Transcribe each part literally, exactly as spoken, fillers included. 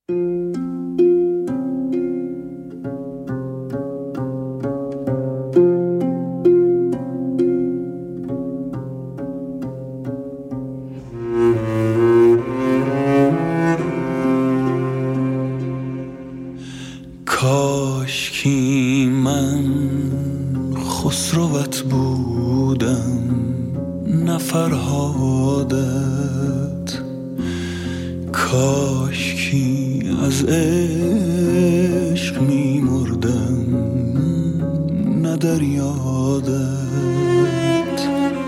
کاشکی من خسروت بودم نه فرهادت، کاشکی از عشق می مردم نه در یادت.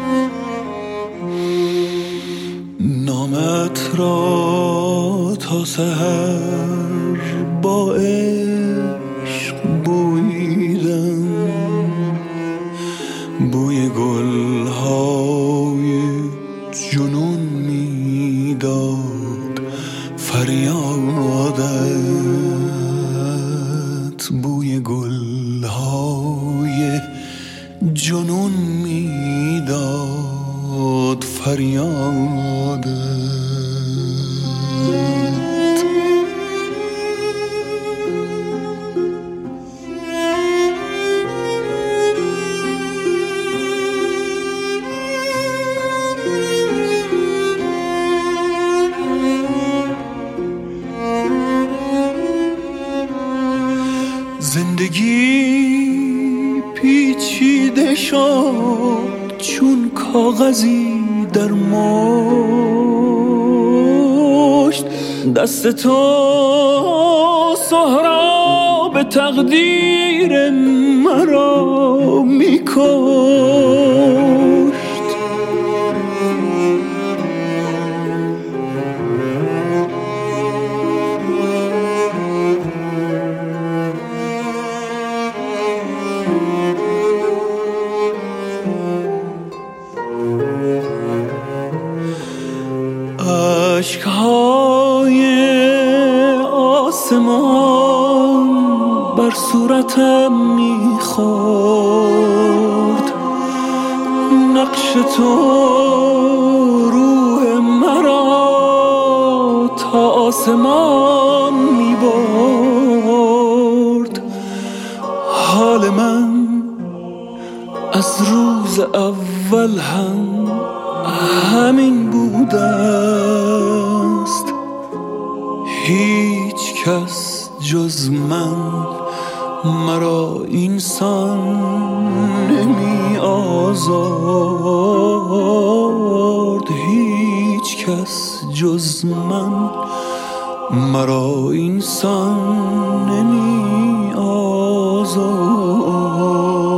نامت را تا سحر با عشق بویدم، بوی گلهای جنون میداد فریادت، بوی گلهای جنون میداد فریادت. زندگی پیچیده شد چون کاغذی در مشت، دست تو سهراب تقدیر مرا میکشت. اشک‌های آسمان بر صورتم می‌خورد، نقش تو روح مرا تا آسمان می‌برد. حال من از روز اول هم همین بوده است، هیچ کس جز من مرا اینسان نمی آزارد، هیچ کس جز من مرا اینسان نمی آزارد.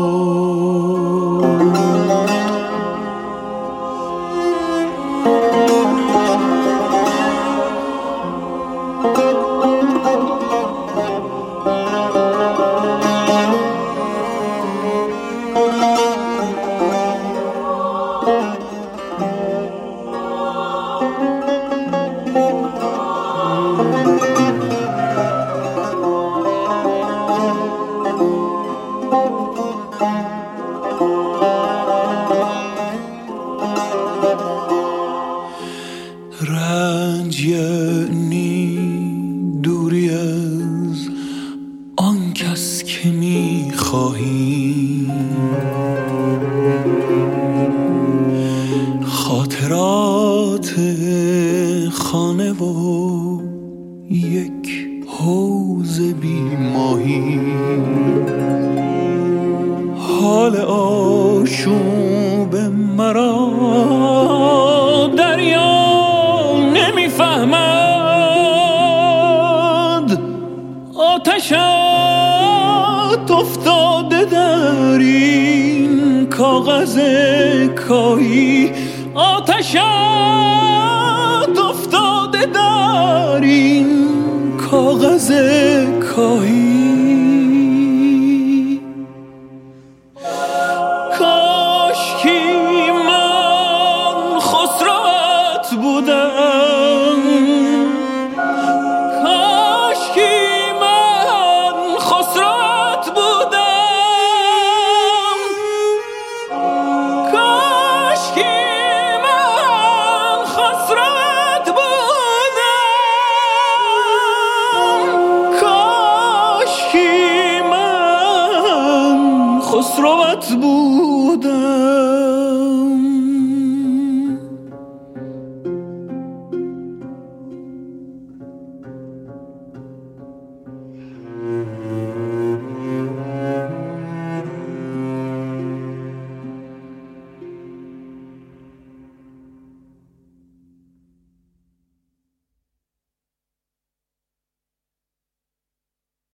رنج یعنی دوری از آن کس که می خواهی، خاطرات خانه و یک حوض بی ماهی، حال آشوب مرا دریا نمیفهمد، آتشت افتاده در این کاغذ کاهی، آتشت افتاده در این کاغذ کاهی. کاشکی من خسروت بودم، کاشکی من خسروت بودم، کاشکی من خسروت بودم. خسروت بود.